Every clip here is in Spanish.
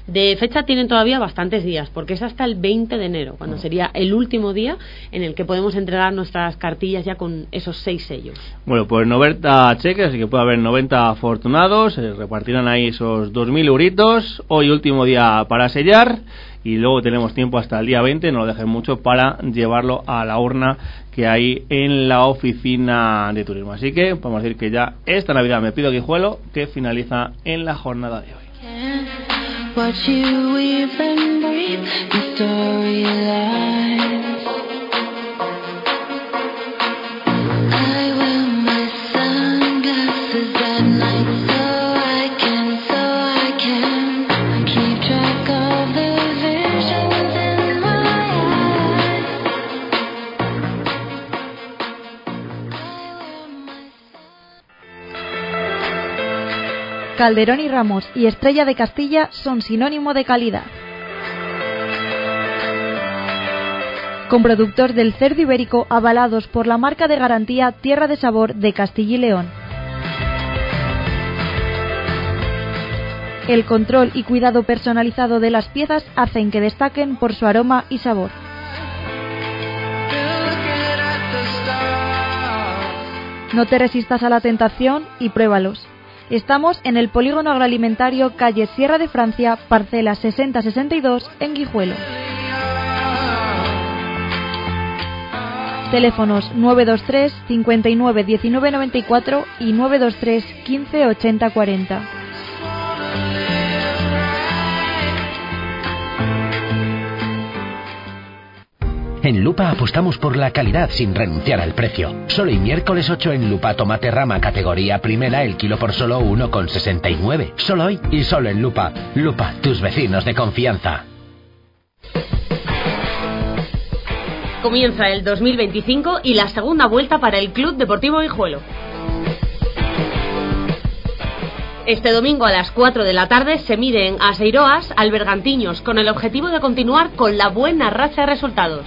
De fecha tienen todavía bastantes días, porque es hasta el 20 de enero, cuando sería el último día en el que podemos entregar nuestras cartillas ya con esos 6 sellos. Bueno, pues 90 cheques, así que puede haber 90 afortunados, se repartirán ahí esos 2.000 euritos. Hoy último día para sellar, y luego tenemos tiempo hasta el día 20, no lo dejen mucho, para llevarlo a la urna que hay en la oficina de turismo. Así que podemos decir que ya esta Navidad Me Pido Guijuelo, que finaliza en la jornada de hoy. Calderón y Ramos y Estrella de Castilla son sinónimo de calidad. Con productos del cerdo ibérico avalados por la marca de garantía Tierra de Sabor de Castilla y León. El control y cuidado personalizado de las piezas hacen que destaquen por su aroma y sabor. No te resistas a la tentación y pruébalos. Estamos en el Polígono Agroalimentario, calle Sierra de Francia, parcela 6062, en Guijuelo. Teléfonos 923 59 19 94 y 923 15 80 40. En Lupa apostamos por la calidad sin renunciar al precio. Solo y miércoles 8 en Lupa tomate rama categoría primera el kilo por solo 1,69. Solo hoy y solo en Lupa. Lupa, tus vecinos de confianza. Comienza el 2025 y la segunda vuelta para el Club Deportivo Guijuelo. Este domingo a las 4 de la tarde se miden a Seiroas al Bergantiños con el objetivo de continuar con la buena racha de resultados.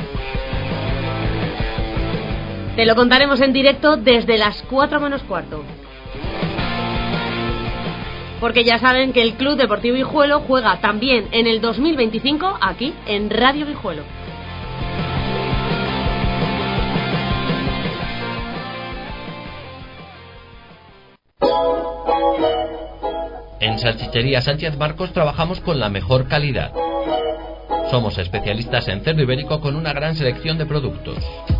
Te lo contaremos en directo desde las 4 menos cuarto. Porque ya saben que el Club Deportivo Guijuelo juega también en el 2025 aquí en Radio Guijuelo. En Salchichería Sánchez Marcos trabajamos con la mejor calidad. Somos especialistas en cerdo ibérico con una gran selección de productos.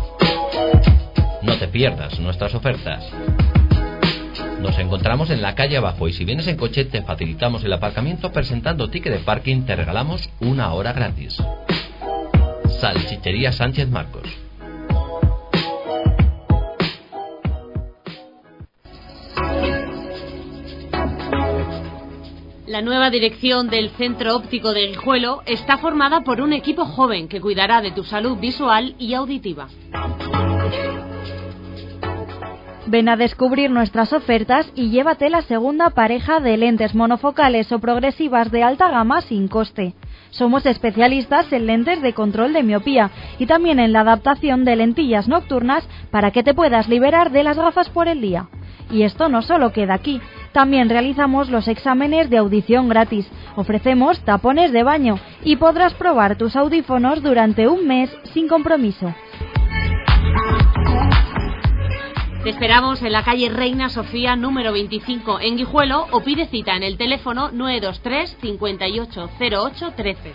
No te pierdas nuestras ofertas. Nos encontramos en la calle abajo y si vienes en coche te facilitamos el aparcamiento presentando ticket de parking, te regalamos 1 hora gratis. Salchichería Sánchez Marcos. La nueva dirección del Centro Óptico de Guijuelo está formada por un equipo joven que cuidará de tu salud visual y auditiva. Ven a descubrir nuestras ofertas y llévate la segunda pareja de lentes monofocales o progresivas de alta gama sin coste. Somos especialistas en lentes de control de miopía y también en la adaptación de lentillas nocturnas para que te puedas liberar de las gafas por el día. Y esto no solo queda aquí, también realizamos los exámenes de audición gratis, ofrecemos tapones de baño y podrás probar tus audífonos durante un mes sin compromiso. Te esperamos en la calle Reina Sofía número 25 en Guijuelo o pide cita en el teléfono 923 58 08 13.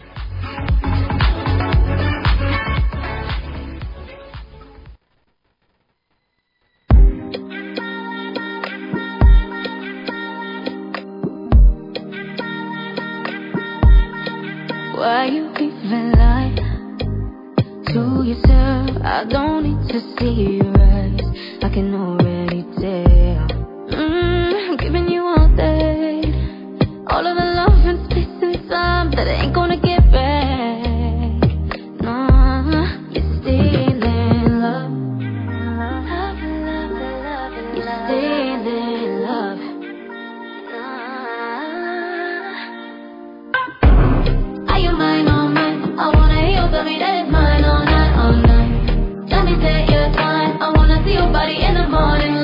Why you even lie to yourself? I don't need to see your eyes, I can already tell. I'm giving you all that, all of the love and space and time that ain't gonna get back. No, you're still in love. You're still in love. Are you mine, oh mine? I wanna hear you tell me that it's mine all night, all night. Tell me that you're fine. I wanna see your body in the morning.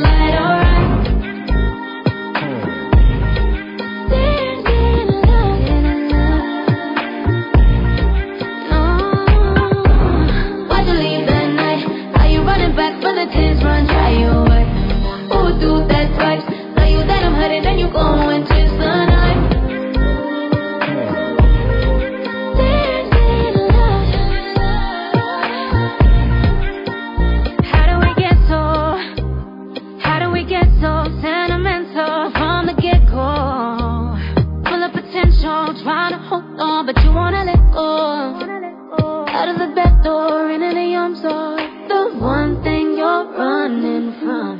know, trying to hold on, but you wanna let go. Out of the back door, and into the arms of the one thing you're running from.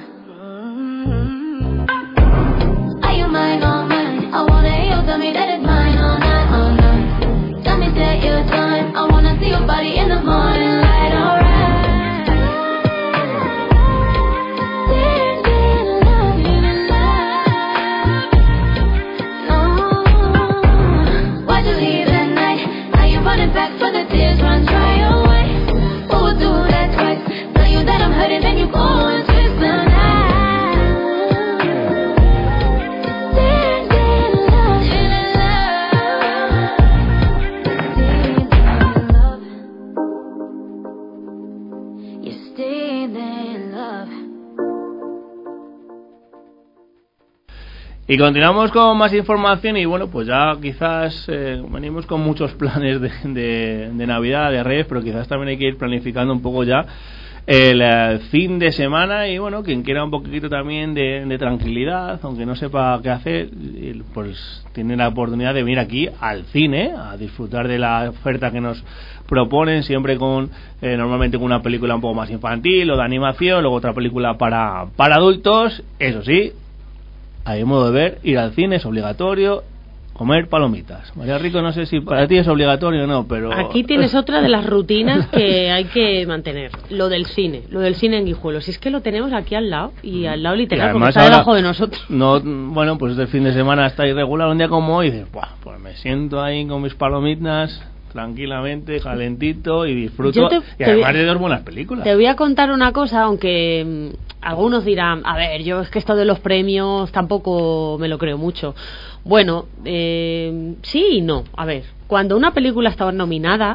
Are you mine, all mine? I wanna hear you tell me that it's mine all night, all night. Tell me that you're done. I wanna see your body in the morning light, alright. Back for the tears run dry away. Who would do that twice? Tell you that I'm hurting, then you go and twist the knife. Staying in love, you're staying in love. Y continuamos con más información y bueno, pues ya quizás venimos con muchos planes de Navidad, de Reyes, pero quizás también hay que ir planificando un poco ya el fin de semana y bueno, quien quiera un poquito también de tranquilidad, aunque no sepa qué hacer, pues tiene la oportunidad de venir aquí al cine a disfrutar de la oferta que nos proponen, siempre con normalmente con una película un poco más infantil o de animación, luego otra película para adultos, eso sí. Hay modo de ver, ir al cine es obligatorio, comer palomitas. María Rico, no sé si para ti es obligatorio o no, pero... Aquí tienes otra de las rutinas que hay que mantener, lo del cine en Guijuelo. Si es que lo tenemos aquí al lado, y al lado literal, porque está debajo de nosotros. No, bueno, pues el fin de semana está irregular, un día como hoy, y dices, buah, pues me siento ahí con mis palomitas... tranquilamente, calentito y disfruto y además de dos buenas películas. Te voy a contar una cosa, aunque algunos dirán, a ver, yo es que esto de los premios tampoco me lo creo mucho. Bueno, sí y no. A ver, cuando una película está nominada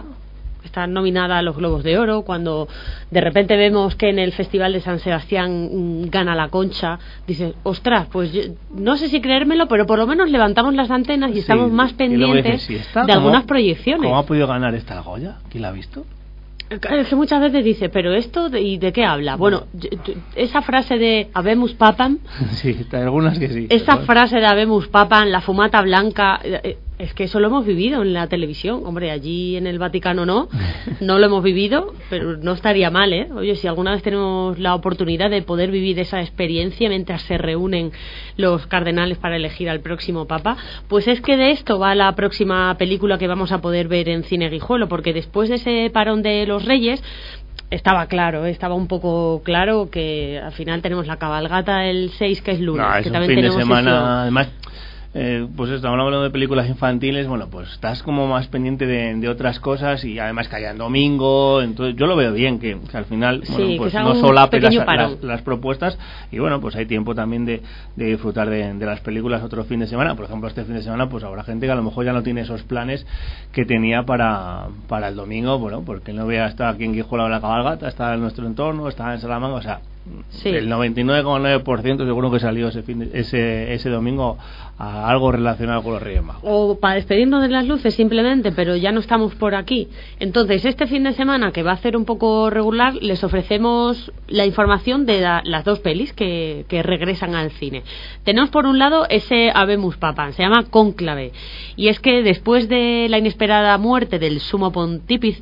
a los Globos de Oro, cuando de repente vemos que en el Festival de San Sebastián gana La Concha, dices, ostras, pues yo, no sé si creérmelo, pero por lo menos levantamos las antenas y estamos más pendientes de algunas proyecciones. ¿Cómo ha podido ganar esta Goya? ¿Quién la ha visto? Es que muchas veces dice, pero esto ¿y de qué habla? Bueno, esa frase de Habemus Papam, sí, hay algunas que sí. Esa frase de Habemus Papam, la fumata blanca, es que eso lo hemos vivido en la televisión. Hombre, allí en el Vaticano no lo hemos vivido, pero no estaría mal, ¿eh? Oye, si alguna vez tenemos la oportunidad de poder vivir esa experiencia mientras se reúnen los cardenales para elegir al próximo papa, pues es que de esto va la próxima película que vamos a poder ver en Cine Guijuelo, porque después de ese parón de los Reyes estaba un poco claro que al final tenemos la cabalgata el 6, que es lunes, no, es que un también fin tenemos de semana, sesión. además pues estamos hablando de películas infantiles, bueno, pues estás como más pendiente de otras cosas y además que haya en domingo, entonces yo lo veo bien que al final, sí, bueno, pues no solape las propuestas y bueno, pues hay tiempo también de disfrutar de las películas otro fin de semana. Por ejemplo, este fin de semana pues habrá gente que a lo mejor ya no tiene esos planes que tenía para el domingo, bueno, porque no vea, está aquí en Guijuelo de la cabalgata, está en nuestro entorno, está en Salamanca, o sea, sí. El 99,9% seguro que salió ese domingo a algo relacionado con los Reyes Magos. O para despedirnos de las luces simplemente, pero ya no estamos por aquí. Entonces, este fin de semana, que va a ser un poco regular, les ofrecemos la información de las dos pelis que regresan al cine. Tenemos por un lado ese Habemus Papam, se llama Cónclave, y es que después de la inesperada muerte del sumo pontífice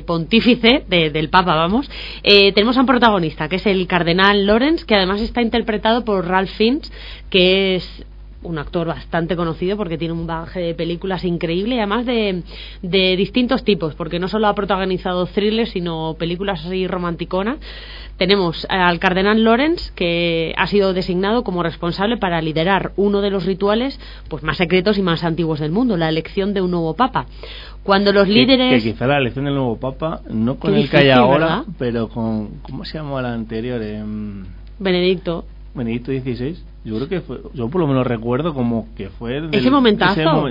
del Papa, tenemos a un protagonista, que es el cardenal Lorenz, que además está interpretado por Ralph Fiennes, que es un actor bastante conocido porque tiene un bagaje de películas increíble, y además de distintos tipos, porque no solo ha protagonizado thrillers, sino películas así romanticonas. Tenemos al cardenal Lorenz, que ha sido designado como responsable para liderar uno de los rituales pues más secretos y más antiguos del mundo, la elección de un nuevo papa. Cuando los líderes... Que quizá la elección del nuevo papa, no con el que hay ahora, ¿verdad? Pero con... ¿Cómo se llamó la anterior? Benedicto XVI. Yo creo que fue, yo por lo menos recuerdo como que fue ese momentazo que no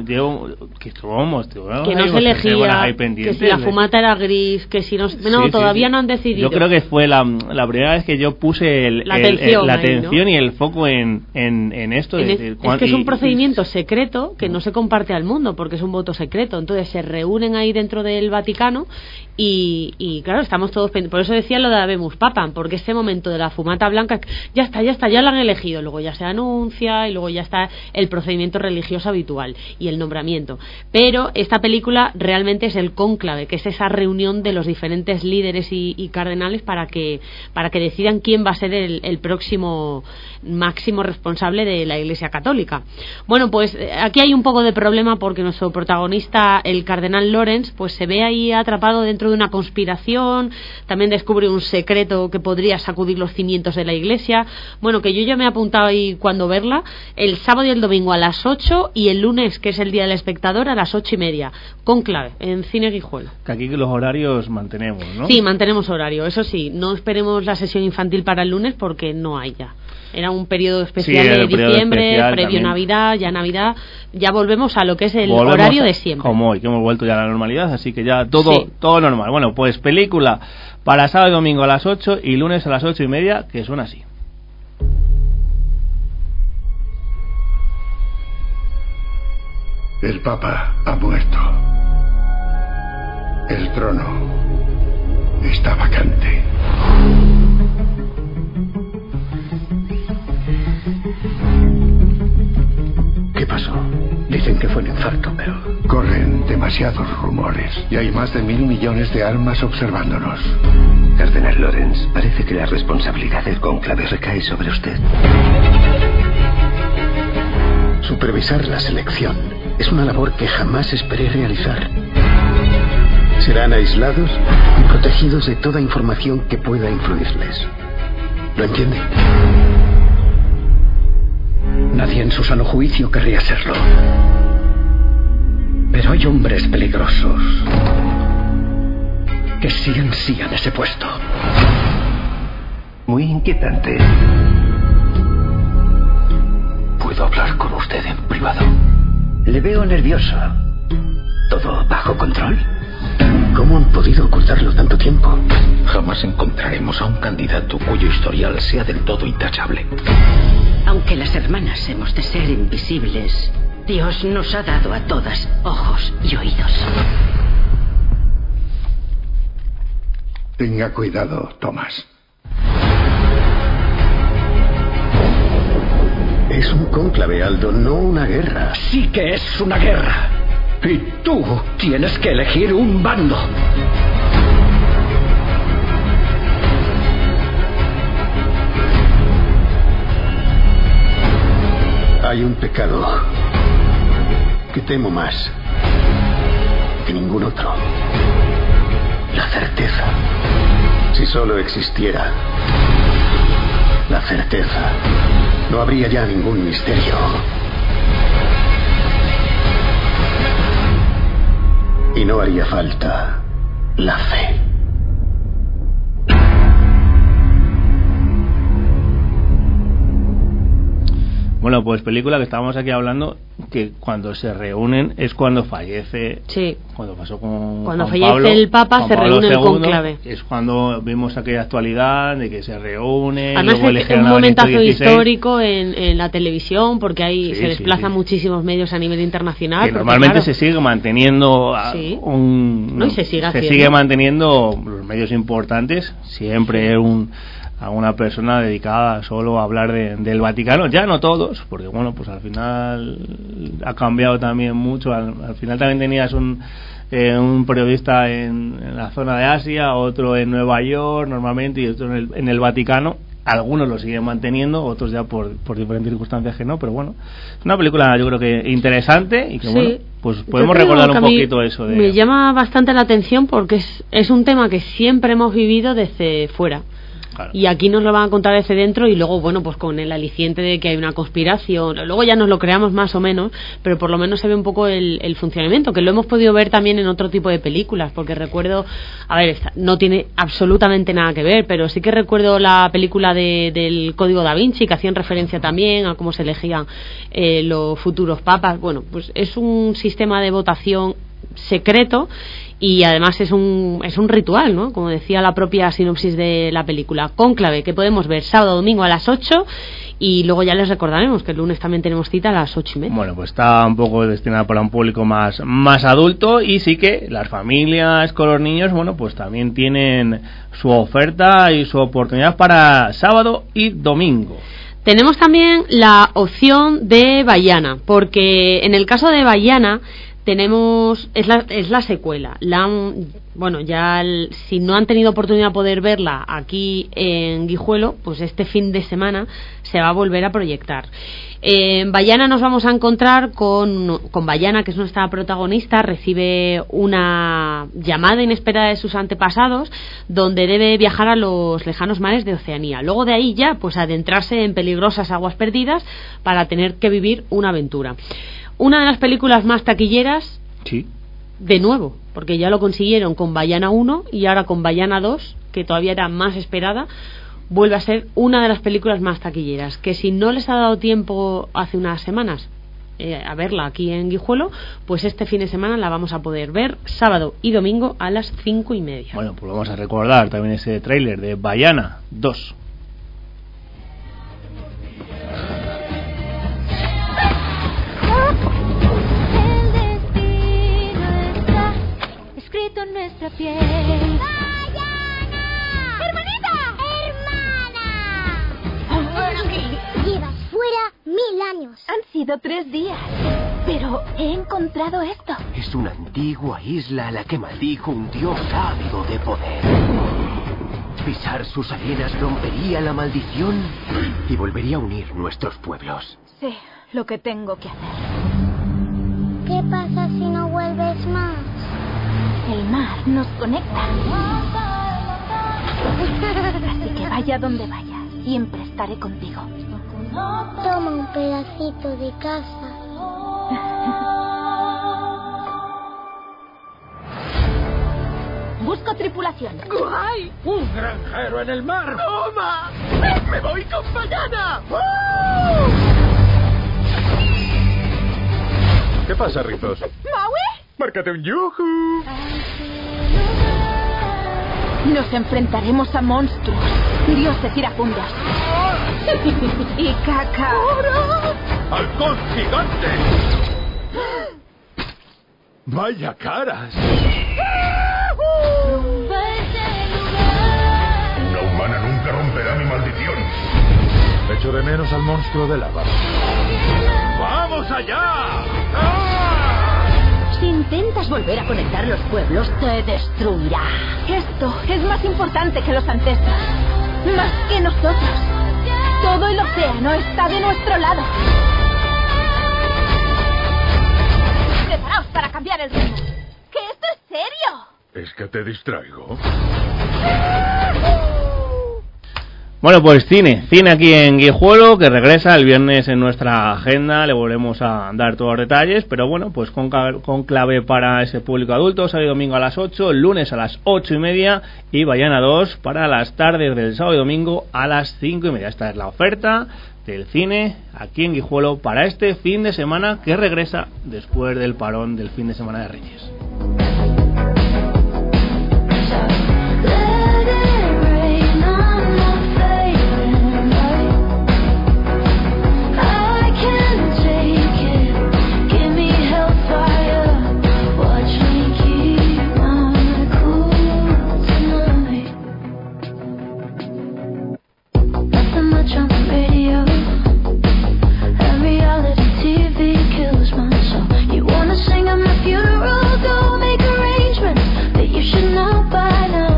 se elegía, que si la fumata era gris, que si no, todavía no han decidido. Yo creo que fue la primera vez que yo puse la atención, ¿no? Y el foco en esto. Es que es un procedimiento secreto que no se comparte al mundo porque es un voto secreto. Entonces se reúnen ahí dentro del Vaticano y claro, estamos todos pendientes. Por eso decía lo de Habemus Papam, porque ese momento de la fumata blanca, ya está, ya la han elegido, luego ya se anuncia y luego ya está el procedimiento religioso habitual y el nombramiento. Pero esta película realmente es el cónclave, que es esa reunión de los diferentes líderes y cardenales para que decidan quién va a ser el próximo máximo responsable de la Iglesia Católica. Bueno, pues aquí hay un poco de problema porque nuestro protagonista, el cardenal Lorenz, pues se ve ahí atrapado dentro de una conspiración, también descubre un secreto que podría sacudir los cimientos de la Iglesia. Bueno, que yo ya me he apuntado ahí cuando verla, el sábado y el domingo a las 8 y el lunes, que es el Día del Espectador, a las 8:30, cónclave, en Cine Guijuelo. Que aquí los horarios mantenemos, ¿no? Sí, mantenemos horario, eso sí, no esperemos la sesión infantil para el lunes porque no hay ya. Era un periodo especial de diciembre, previo también. Navidad, ya volvemos a lo que es el horario de siempre. Como hoy, que hemos vuelto ya a la normalidad, así que ya todo normal. Bueno, pues película para sábado y domingo a las 8 y lunes a las 8:30, que suena así. El Papa ha muerto. El trono está vacante. ¿Qué pasó? Dicen que fue un infarto, pero... Corren demasiados rumores y hay más de 1.000 millones de almas observándonos. Cardenal Lorenz, parece que la responsabilidad del cónclave recae sobre usted. Supervisar la selección es una labor que jamás esperé realizar. Serán aislados y protegidos de toda información que pueda influirles. ¿Lo entiende? Nadie en su sano juicio querría serlo. Pero hay hombres peligrosos que sí ansían ese puesto. Muy inquietante. ¿Puedo hablar con usted en privado? Le veo nervioso. ¿Todo bajo control? ¿Cómo han podido ocultarlo tanto tiempo? Jamás encontraremos a un candidato cuyo historial sea del todo intachable. Aunque las hermanas hemos de ser invisibles, Dios nos ha dado a todas ojos y oídos. Tenga cuidado, Tomás. Es un cónclave, Aldo, no una guerra. Sí que es una guerra. Y tú tienes que elegir un bando. Hay un pecado que temo más que ningún otro. La certeza. Si solo existiera la certeza, no habría ya ningún misterio. Y no haría falta la fe. Bueno, pues película que estábamos aquí hablando, que cuando se reúnen es cuando fallece. Sí. Cuando pasó con cuando Juan fallece Pablo, el Papa, Juan se Pablo reúne el II, cónclave. Es cuando vimos aquella actualidad de que se reúnen. Además es un momentazo histórico en la televisión, porque ahí sí, se desplazan muchísimos medios a nivel internacional. Que normalmente claro, se sigue manteniendo se sigue manteniendo los medios importantes, siempre a una persona dedicada solo a hablar del Vaticano, ya no todos, porque bueno, pues al final ha cambiado también mucho, al final también tenías un periodista en la zona de Asia, otro en Nueva York normalmente y otro en el Vaticano. Algunos lo siguen manteniendo, otros ya por diferentes circunstancias que no, pero bueno, es una película yo creo que interesante y que bueno, pues podemos recordar un poquito eso de... Me llama bastante la atención porque es un tema que siempre hemos vivido desde fuera. Claro. Y aquí nos lo van a contar desde dentro y luego, bueno, pues con el aliciente de que hay una conspiración, luego ya nos lo creamos más o menos, pero por lo menos se ve un poco el funcionamiento, que lo hemos podido ver también en otro tipo de películas, porque recuerdo, a ver, no tiene absolutamente nada que ver, pero sí que recuerdo la película del Código Da Vinci, que hacían referencia también a cómo se elegían los futuros papas. Bueno, pues es un sistema de votación secreto y además es un ritual, ¿no? Como decía la propia sinopsis de la película. Cónclave, que podemos ver sábado domingo a las 8 y luego ya les recordaremos que el lunes también tenemos cita a las 8:30. Bueno, pues está un poco destinada para un público más adulto y sí que las familias con los niños, bueno, pues también tienen su oferta y su oportunidad para sábado y domingo. Tenemos también la opción de Vaiana, porque en el caso de Vaiana tenemos es la secuela. Si no han tenido oportunidad de poder verla aquí en Guijuelo, pues este fin de semana se va a volver a proyectar. En Vaiana nos vamos a encontrar con Vaiana, que es nuestra protagonista. Recibe una llamada inesperada de sus antepasados, donde debe viajar a los lejanos mares de Oceanía. Luego de ahí ya, pues adentrarse en peligrosas aguas perdidas para tener que vivir una aventura. Una de las películas más taquilleras, sí, de nuevo, porque ya lo consiguieron con Vaiana 1 y ahora con Vaiana 2, que todavía era más esperada, vuelve a ser una de las películas más taquilleras, que si no les ha dado tiempo hace unas semanas a verla aquí en Guijuelo, pues este fin de semana la vamos a poder ver sábado y domingo a las 5:30. Bueno, pues vamos a recordar también ese tráiler de Vaiana 2. Escrito en nuestra piel. ¡Vaiana! ¡Hermanita! ¡Hermana! ¿Por qué? Llevas fuera 1000 años. Han sido 3 días. Pero he encontrado esto. Es una antigua isla a la que maldijo un dios ávido de poder. Pisar sus arenas rompería la maldición y volvería a unir nuestros pueblos. Sé lo que tengo que hacer. ¿Qué pasa si no vuelves más? El mar nos conecta. Así que vaya donde vaya, siempre estaré contigo. Toma un pedacito de casa. Busco tripulación. ¡Guay! ¡Un granjero en el mar! ¡Toma! ¡Me voy con Vaiana! ¿Qué pasa, Rizos? ¿Maui? ¡Márcate un yuju! Nos enfrentaremos a monstruos, dioses iracundos y caca. ¡Halcón gigante! ¡Vaya caras! Una humana nunca romperá mi maldición. Echo de menos al monstruo de lava. ¡Vamos allá! Si intentas volver a conectar los pueblos, te destruirá. Esto es más importante que los ancestros, más que nosotros. Todo el océano está de nuestro lado. Preparaos para cambiar el ritmo. ¡Que esto es serio! ¿Es que te distraigo? Bueno, pues cine aquí en Guijuelo, que regresa el viernes en nuestra agenda. Le volvemos a dar todos los detalles, pero bueno, pues con clave para ese público adulto. Sábado y domingo a las 8, el lunes a las 8:30 y Vaiana 2 para las tardes del sábado y domingo a las 5:30. Esta es la oferta del cine aquí en Guijuelo para este fin de semana, que regresa después del parón del fin de semana de Reyes. Sing at my funeral, go make arrangements that you should know by now.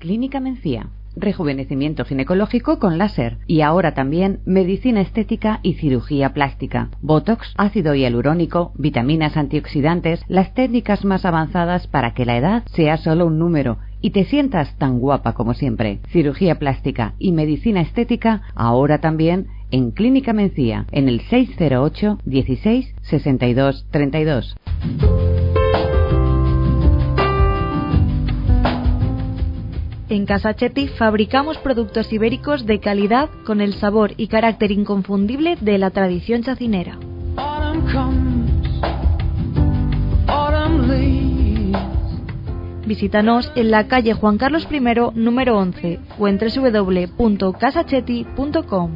Clínica Mencía. Rejuvenecimiento ginecológico con láser y ahora también medicina estética y cirugía plástica, botox, ácido hialurónico, vitaminas antioxidantes, las técnicas más avanzadas para que la edad sea solo un número y te sientas tan guapa como siempre. Cirugía plástica y medicina estética ahora también en Clínica Mencía, en el 608 16 62 32. En Casa Chetti fabricamos productos ibéricos de calidad con el sabor y carácter inconfundible de la tradición chacinera. Visítanos en la calle Juan Carlos I, número 11, o en www.casachetti.com.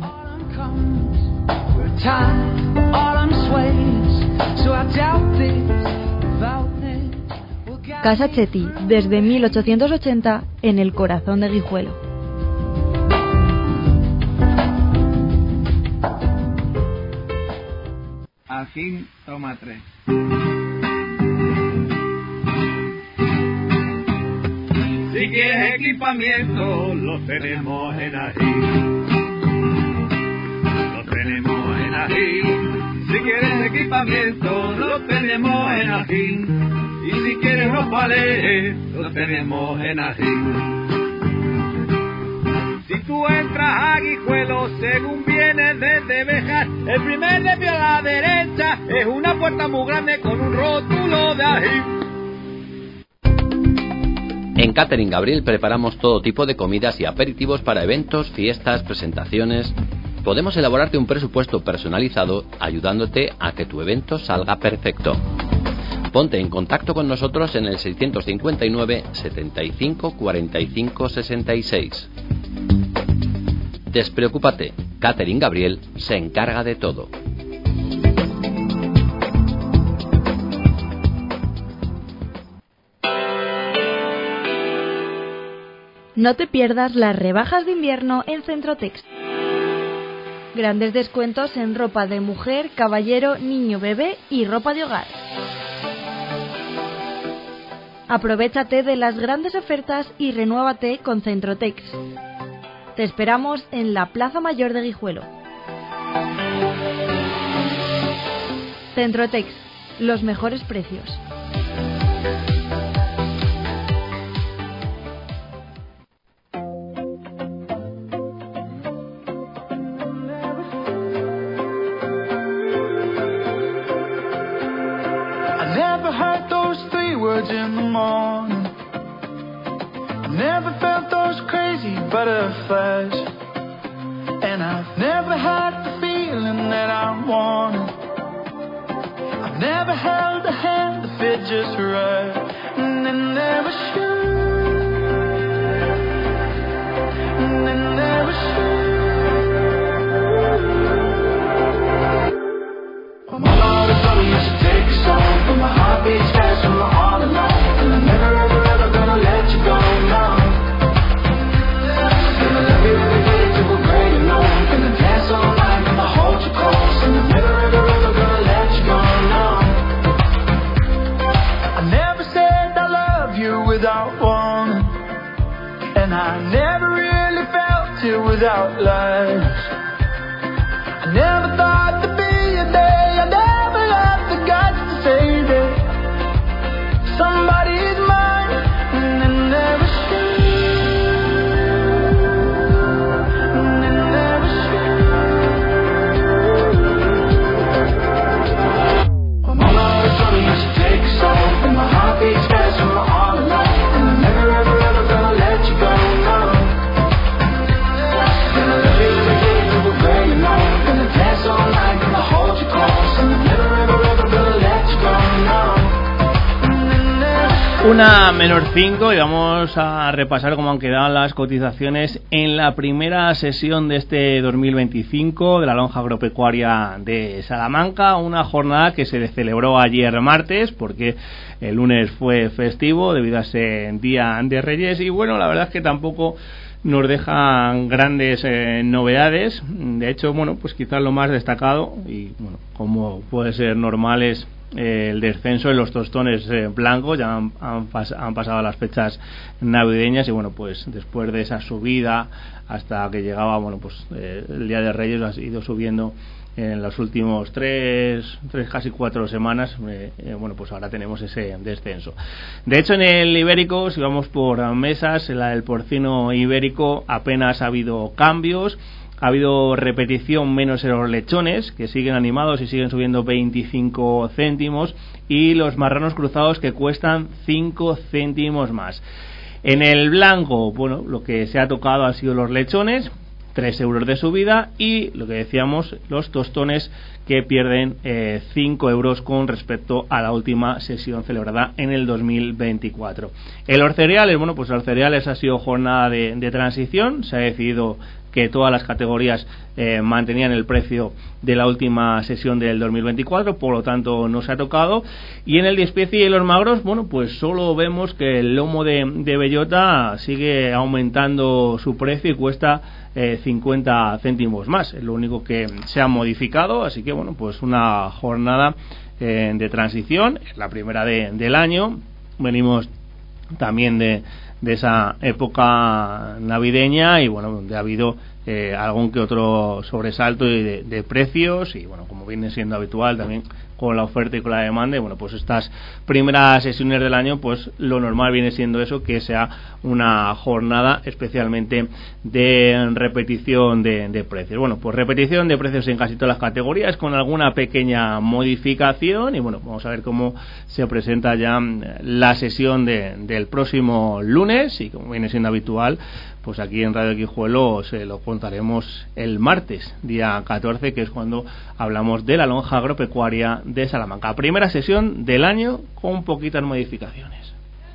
Casa Chetti, desde 1880, en el corazón de Guijuelo. Ajín, toma 3. Si quieres equipamiento, lo tenemos en Ajín. Lo tenemos en Ajín. Si quieres equipamiento, lo tenemos en Ajín. Y si quieres ropa alegre, lo tenemos en Ajín. Si tú entras a Guijuelo, según vienes desde Béjar, el primer desvío a la derecha es una puerta muy grande con un rótulo de Ajín. En Catering Gabriel preparamos todo tipo de comidas y aperitivos para eventos, fiestas, presentaciones. Podemos elaborarte un presupuesto personalizado ayudándote a que tu evento salga perfecto. Ponte en contacto con nosotros en el 659 75 45 66. Despreocúpate, Catering Gabriel se encarga de todo. No te pierdas las rebajas de invierno en Centrotex. Grandes descuentos en ropa de mujer, caballero, niño, bebé y ropa de hogar. Aprovéchate de las grandes ofertas y renuévate con Centrotex. Te esperamos en la Plaza Mayor de Guijuelo. Centrotex, los mejores precios. In the morning, I never felt those crazy butterflies, and I've never had the feeling that I wanted. I've never held a hand that fit just right, and then there was you, and then there was you. My heart is telling me to take a song, but my heart beats fast and my heart alone. Without lies, I never thought there'd be a day I never had the guts to say that somebody's mine, and then there was you, and then there was you. My love is telling me to take a song, and my heart beats fast and my all alone, and I'm never ever ever gonna let you go, no. Una menos 5 y vamos a repasar cómo han quedado las cotizaciones en la primera sesión de este 2025 de la lonja agropecuaria de Salamanca, una jornada que se celebró ayer martes porque el lunes fue festivo debido a ese día de Reyes y bueno, la verdad es que tampoco nos dejan grandes novedades. De hecho, bueno, pues quizás lo más destacado y bueno, como puede ser normal es el descenso en los tostones blancos. Ya han pasado las fechas navideñas y bueno, pues después de esa subida hasta que llegaba, bueno, pues el Día de Reyes ha ido subiendo en los últimos tres casi 4 semanas. Bueno, pues ahora tenemos ese descenso. De hecho, en el ibérico, si vamos por mesas, en la del porcino ibérico apenas ha habido cambios. Ha habido repetición menos en los lechones, que siguen animados y siguen subiendo 25 céntimos, y los marranos cruzados, que cuestan 5 céntimos más. En el blanco, bueno, lo que se ha tocado han sido los lechones, 3 euros de subida, y lo que decíamos, los tostones, que pierden 5 euros con respecto a la última sesión celebrada en el 2024. En los cereales, bueno, pues los cereales ha sido jornada de transición. Se ha decidido que todas las categorías mantenían el precio de la última sesión del 2024, por lo tanto no se ha tocado. Y en el de especie y los magros, bueno, pues solo vemos que el lomo de bellota sigue aumentando su precio y cuesta 50 céntimos más. Es lo único que se ha modificado, así que bueno, pues una jornada de transición, es la primera del año. Venimos también de esa época navideña y bueno, donde ha habido algún que otro sobresalto de precios, y bueno, como viene siendo habitual también con la oferta y con la demanda, y bueno, pues estas primeras sesiones del año, pues lo normal viene siendo eso, que sea una jornada especialmente de repetición de precios. Bueno, pues repetición de precios en casi todas las categorías, con alguna pequeña modificación, y bueno, vamos a ver cómo se presenta ya la sesión del próximo lunes, y como viene siendo habitual, pues aquí en Radio Guijuelo se lo contaremos el martes, día 14, que es cuando hablamos de la lonja agropecuaria de Salamanca. Primera sesión del año con poquitas modificaciones.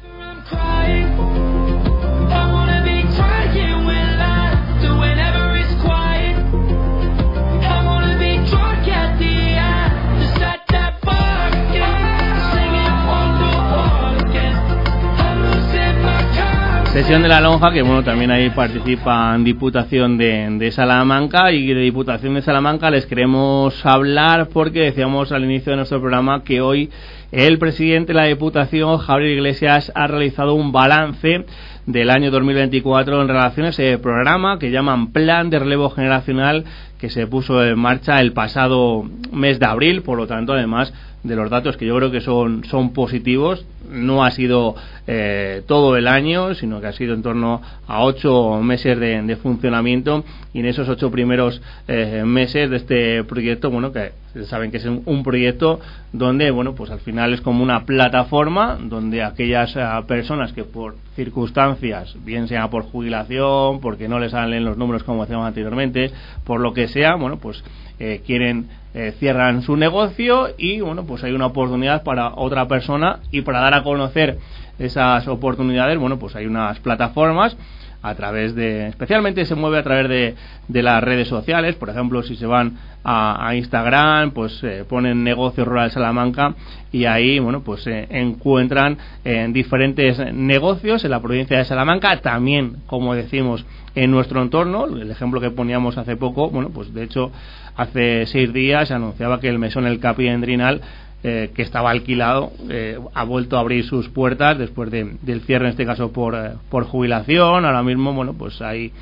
Sesión de la lonja, que bueno, también ahí participan Diputación de Salamanca, y de Diputación de Salamanca les queremos hablar porque decíamos al inicio de nuestro programa que hoy el presidente de la Diputación, Javier Iglesias, ha realizado un balance del año 2024 en relación a ese programa que llaman Plan de Relevo Generacional, que se puso en marcha el pasado mes de abril. Por lo tanto, además de los datos que yo creo que son positivos, no ha sido todo el año, sino que ha sido en torno a 8 meses de funcionamiento, y en esos 8 primeros meses de este proyecto, bueno, que saben que es un proyecto donde, bueno, pues al final es como una plataforma donde aquellas personas que por circunstancias, bien sea por jubilación, porque no les salen los números como decíamos anteriormente, por lo que sea, bueno, pues cierran su negocio, y bueno, pues hay una oportunidad para otra persona, y para dar a conocer esas oportunidades, bueno, pues hay unas plataformas a través especialmente se mueve a través de las redes sociales. Por ejemplo, si se van a Instagram, pues ponen Negocio Rural Salamanca, y ahí, bueno, pues encuentran diferentes negocios en la provincia de Salamanca, también, como decimos, en nuestro entorno. El ejemplo que poníamos hace poco, bueno, pues de hecho hace 6 días se anunciaba que el mesón El Capi Endrinal, que estaba alquilado, ha vuelto a abrir sus puertas después del cierre, en este caso por jubilación. Ahora mismo, bueno, pues hay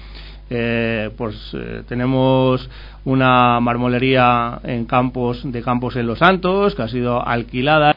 tenemos una marmolería en Campos en Los Santos, que ha sido alquilada.